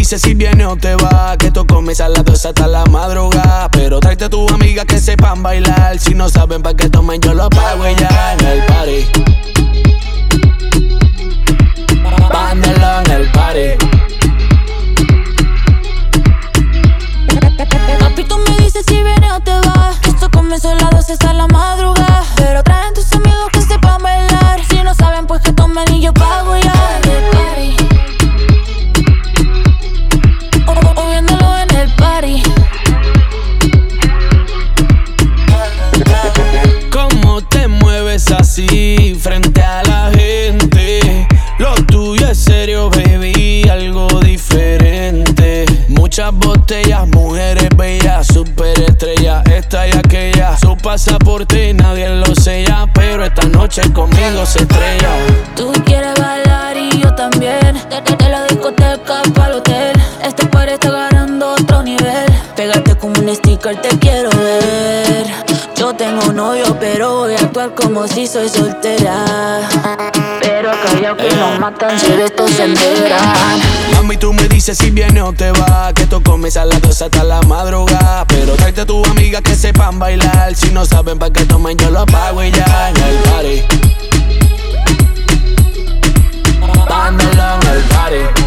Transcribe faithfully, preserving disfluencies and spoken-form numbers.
dices si viene o te va, que tú comes a las dos hasta la madrugada. Pero tráete a tu amiga que sepan bailar. Si no saben pa' qué tomen, yo lo pago y ya en el party. Vándalo en el party. Papi, tú me dices si viene o te vas, que esto comenzó a las doce hasta la madrugada. Pero traen tus amigos que sepan bailar. Si no saben, pues que tomen y yo pago ya en el party. O, o viéndolo en el party. ¿Cómo te mueves así frente a la gente? Lo tuyo es serio, baby, algo diferente. Muchas botellas, mujeres bellas, superestrellas, esta y aquella. Su pasaporte nadie lo sella, pero esta noche conmigo se estrella. Tú quieres bailar y yo también. De, de la discoteca pa'l hotel. Este party está agarrando otro nivel. Pégate como un sticker, te quiero ver. Yo tengo novio, pero voy a actuar como si soy soltera. Pero callao que nos matan si de esto se enteran. Mami, tú me dices si viene o te va, que tú comes a las dos hasta la madrugada. Pero tráete a tu amiga que sepan bailar. Si no saben pa' qué tomen, yo lo pago y ya en el party. Vándalo en el party.